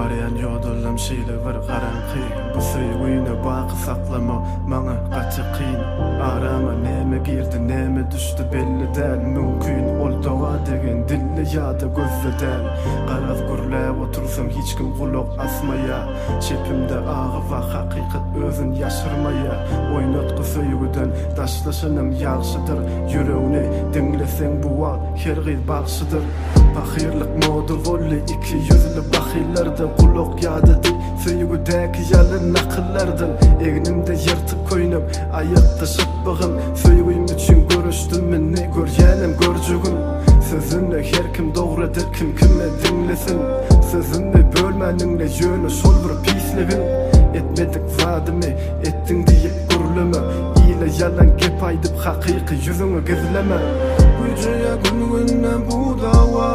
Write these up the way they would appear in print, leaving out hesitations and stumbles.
Arayan yodullum şeýle bir garanky. Bu söýgüne baky saklama maňa gaty kyn. Arama näme girdi näme düşdi belli däl. Mümkin ol dawa degen dille ýa-da gözde däl. Garaz gürläp otursam hiç kim gulak asmaya. Çepimde agy we hakykat özün ýaşyrmaya. Oýnatgy söýgüden daşlaşanam ýagşydyr. Yüreğini dinleseň bu wagt her gyl bagşydyr. Bahirlik modu volle iki yüzlü bahillarda kulak ýadydy. Söýgüdäki ýaly nakyllardan egnimde ýyrtyp koýnap aýakda şatbagym. Söýgüm üçin görüşdim meni görýänem görjügüm. Sözünle her kim dogrydyr kim kime dinlesin. Sözünle bölmäniňle ýöne şol bir pisligin. Etmedik zadymy etdiň diýip gürleme. Ýyla ýalan gep aýdyp hakyky ýüzüňe gizleme. Güýje gününe bu dawa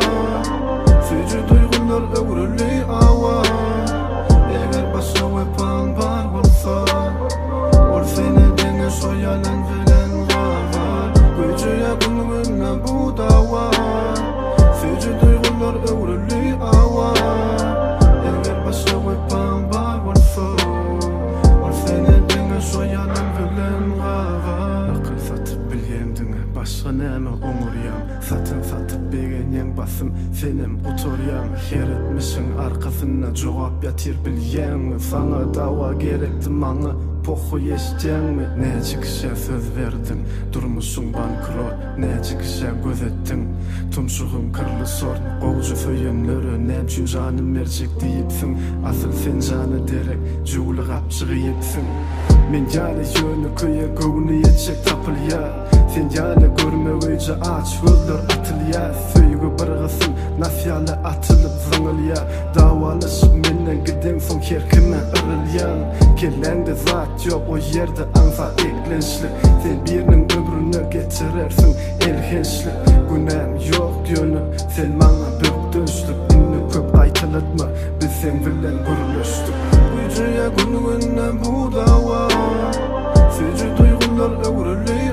Süýjü duygular öwrüli awa. Eger başa wepan bar bolsa ol seni dene soýalan bilen gavar. Güýje gününe bu dawa Süýjü duygular öwrüli awa. Eger başa wepan bar bolsa ol seni dene soýalan bilen gavar. Akyl satyp bilýändiňe başga näme oňurýam. Satyn satyp begenýäň basym senem oturýam. Her etmişiň arkasyna jogap ýatyr bilýän. Sana dawa gerekdi maňa pohu ýeşdäňmi? Näçe kişe söz verdin durmuşyň bankrot. Näçe kişe göz etdiň tumşugym kirli sorn. Gowjy söýenlere näçe janym merjek diýipsiň. Asyl sen jany derek jugly gapçy ýetsin. Men ýaly ýöne köýe gowny ýetjek tapylýar. Sen ýaly görmegýje aç gözler atylýar. Söýgü bir gysym nasýaly atylyp zyňylýar. Dawalaşyp menden giden soň her kime ýerlýär. Kelende zat ýok o ýerde ansa eklenşlik. Sen biriniň ömrüne geçirersiň elhenşlik. Günäm ýok diýeni sen maňa bökdünçlik. Inni köp gaýtalatma biz sen bilen gürleşdik. Güýje gününe bu dawa Süýjü duygular öwrüli